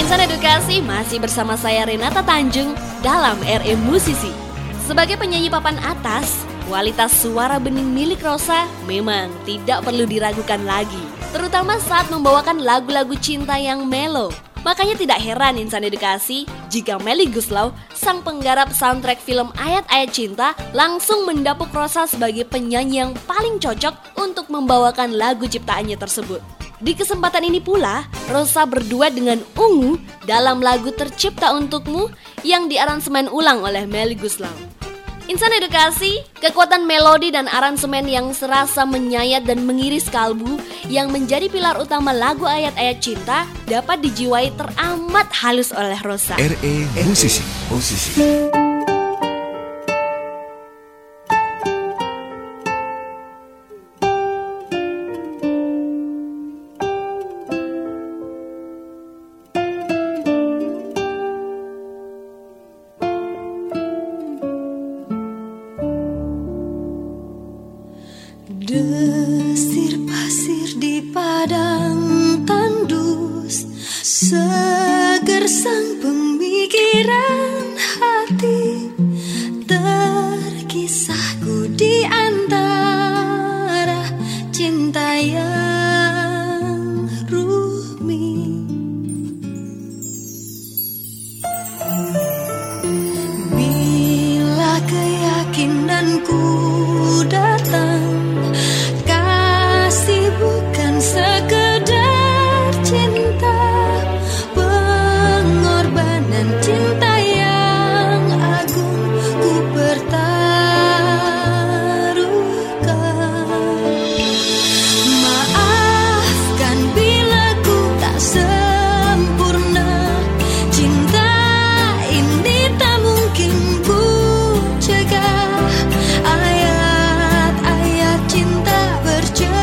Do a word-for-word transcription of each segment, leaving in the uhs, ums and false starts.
Insan Edukasi masih bersama saya Renata Tanjung dalam R M Musisi. Sebagai penyanyi papan atas, kualitas suara bening milik Rosa memang tidak perlu diragukan lagi, terutama saat membawakan lagu-lagu cinta yang melo. Makanya tidak heran Insan Edukasi jika Melly Goeslaw, sang penggarap soundtrack film Ayat-Ayat Cinta, langsung mendapuk Rosa sebagai penyanyi yang paling cocok untuk membawakan lagu ciptaannya tersebut. Di kesempatan ini pula, Rosa berduet dengan Ungu dalam lagu Tercipta Untukmu yang diaransemen ulang oleh Melly Goeslaw. Insan Edukasi, kekuatan melodi dan aransemen yang serasa menyayat dan mengiris kalbu yang menjadi pilar utama lagu Ayat-Ayat Cinta dapat dijiwai teramat halus oleh Rosa. R M Musisi, Musisi. Desir pasir di padang tandus, seger sang pemikiran hati, terkisahku di antara cinta yang rumit. Bila keyakinanku datang, bukan sekedar cinta, pengorbanan cinta yang agung ku pertaruhkan. Maafkan bila ku tak sempurna, cinta ini tak mungkin ku cegah. Ayat-ayat cinta bercerita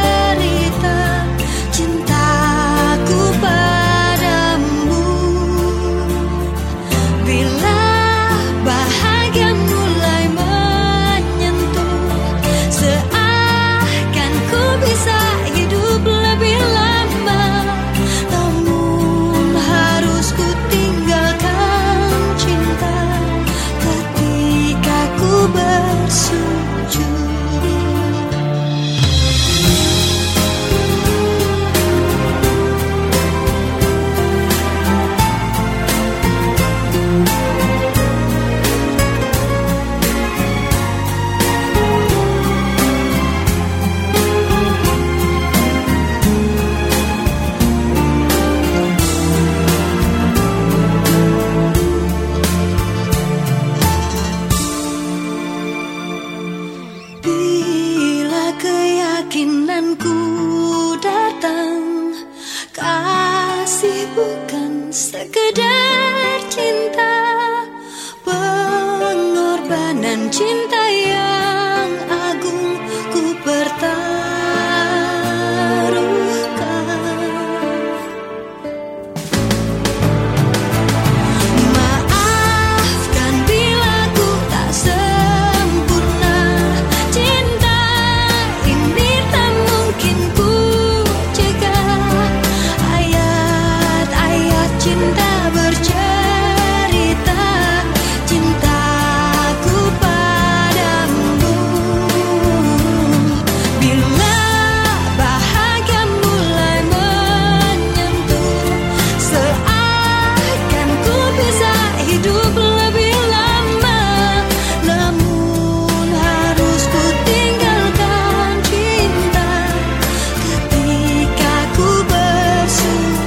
keyakinanku datang, kasih bukan sekedar cinta, pengorbanan cinta yang agung ku pertaruhkan. Maafkan bila ku tak sempurna, cinta cinta bercerita, cintaku padamu. Bila bahagia mulai menyentuh, seakan ku bisa hidup lebih lama, namun harus ku tinggalkan cinta ketika ku bersujud.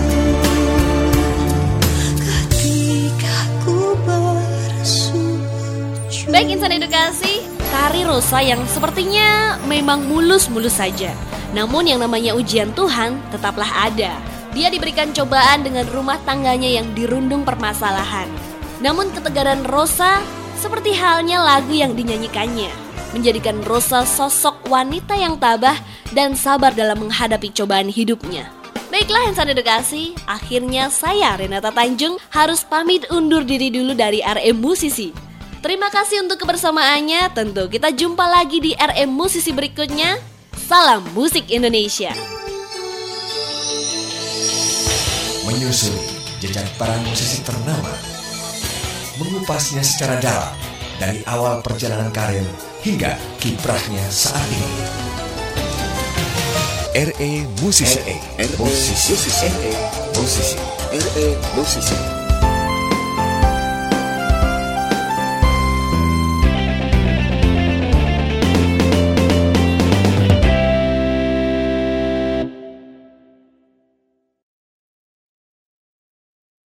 Baik Insan Edukasi, karir Rosa yang sepertinya memang mulus-mulus saja. Namun yang namanya ujian Tuhan tetaplah ada. Dia diberikan cobaan dengan rumah tangganya yang dirundung permasalahan. Namun ketegaran Rosa seperti halnya lagu yang dinyanyikannya, menjadikan Rosa sosok wanita yang tabah dan sabar dalam menghadapi cobaan hidupnya. Baiklah Insan Edukasi, akhirnya saya Renata Tanjung harus pamit undur diri dulu dari R M Musisi. Terima kasih untuk kebersamaannya. Tentu kita jumpa lagi di R M Musisi berikutnya. Salam Musik Indonesia. Menyusuri jejak para musisi ternama, mengupasnya secara dalam dari awal perjalanan karir hingga kiprahnya saat ini. R E Musisi, R E Musisi, R E Musisi, R E Musisi.